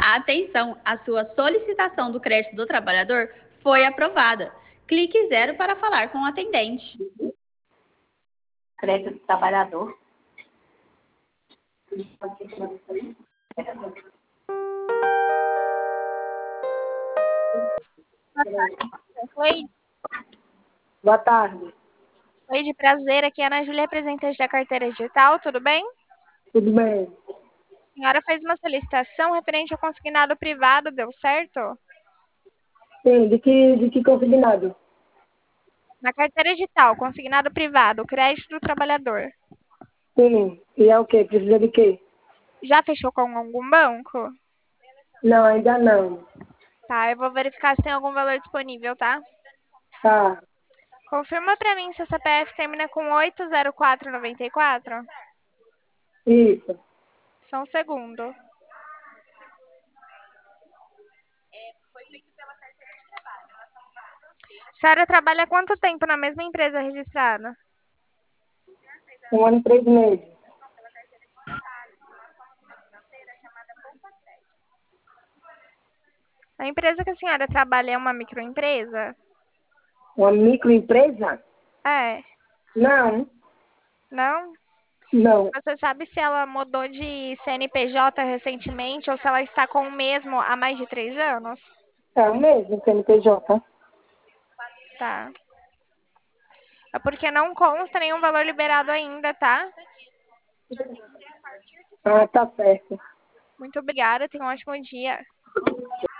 Atenção, a sua solicitação do crédito do trabalhador foi aprovada. Clique 0 para falar com o atendente. Crédito do trabalhador. Oi, Boa tarde. oi, de prazer. Aqui é a Ana Júlia, representante da carteira digital, tudo bem? Tudo bem? A senhora fez uma solicitação referente ao consignado privado, deu certo? Sim, de que consignado? Na carteira digital, consignado privado, crédito do trabalhador. Sim. E é o quê? Precisa de quê? Já fechou com algum banco? Não, ainda não. Tá, eu vou verificar se tem algum valor disponível, tá? Tá. Confirma pra mim se o CPF termina com 80494. Isso. Só um segundo. A senhora trabalha há quanto tempo na mesma empresa registrada? 1 ano e 3 meses. A empresa que a senhora trabalha é uma microempresa? Uma microempresa? É, Não. não? Não. Você sabe se ela mudou de CNPJ recentemente ou se ela está com o mesmo há mais de 3 anos? É o mesmo, CNPJ. Tá. É porque não consta nenhum valor liberado ainda, tá? Ah, tá certo. Muito obrigada, tenha um ótimo dia.